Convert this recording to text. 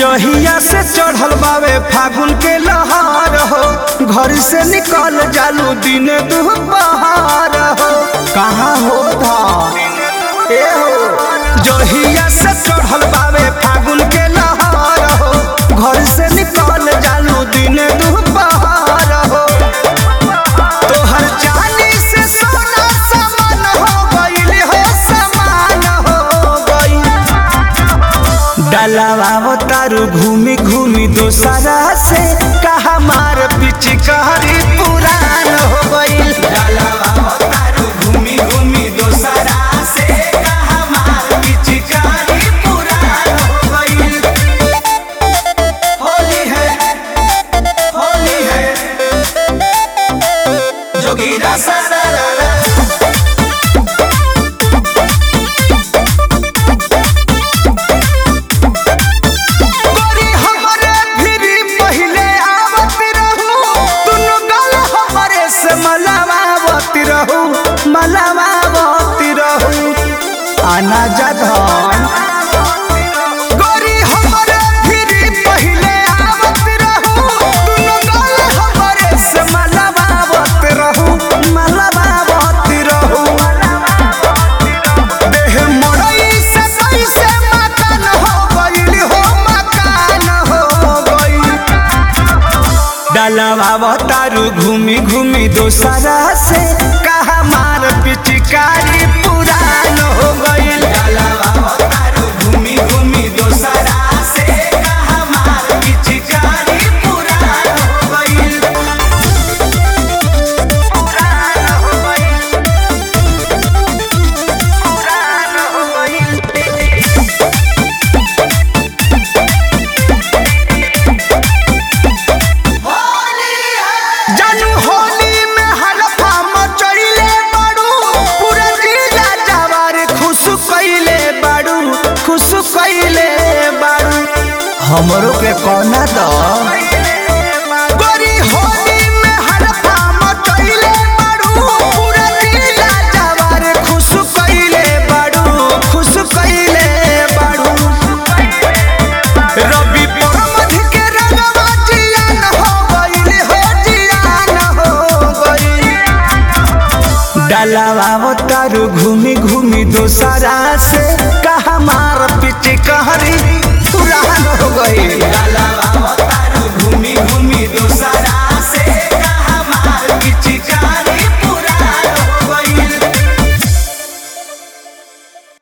जहिया से चढ़ल बावे फागुन के लहार हो, घर से निकल जालू दिन दोपहर हो। कहाँ हो था ए हो, जहिया से चढ़ल बावे फागुन के लहार हो, घर से निकल जालू दिन दोपहर हो। तोहर चांदी से सोना समान हो गइल हो, समान हो गइल। डलावा तारू घूमी घूमी दोसरा से, कहा मार पिचकारी पुरान हो गइल। डलावा तारू घूमी घूमी दोसरा से, कहा मार पिचकारी पुरान हो गइल। होली है जोगीरा सारा मलावावती रहू आना जधन गोरी हमरे फिरी पहिले आवत रहू, दुनो गल हमरे से मलावावत रहू, मलावावती रहू। देह मोरई से पैसे मकान हो गइल हो, मकान हो गइल। डलावा तारू घूमी घूमी दोसरा से, कहा मार पिचकारी पुरान हो गइल। डलावा तारू घूमी घूमी दोसरा से, कहा मार पिचकारी पुरान हो गइल। पुरान हो गइल, पुरान हो गइल। जानू होली में हलफा मचइले बाड़ू, पूरा जिला जवार खुश कइले बाड़ू, खुश कइले बाड़ू। हमरो के कोना द गोरी होली में हलफा मचइले बाड़ू, पूरा जिला जवार खुश कइले बाड़ू, खुश कइले बाड़ू। रवि परमध के रंगवा जियान हो गइल हो, जियान हो गइल। डलावा तारू घूमी घूमी दोसरा से, कहा मार पिचकारी पुरान हो गइल।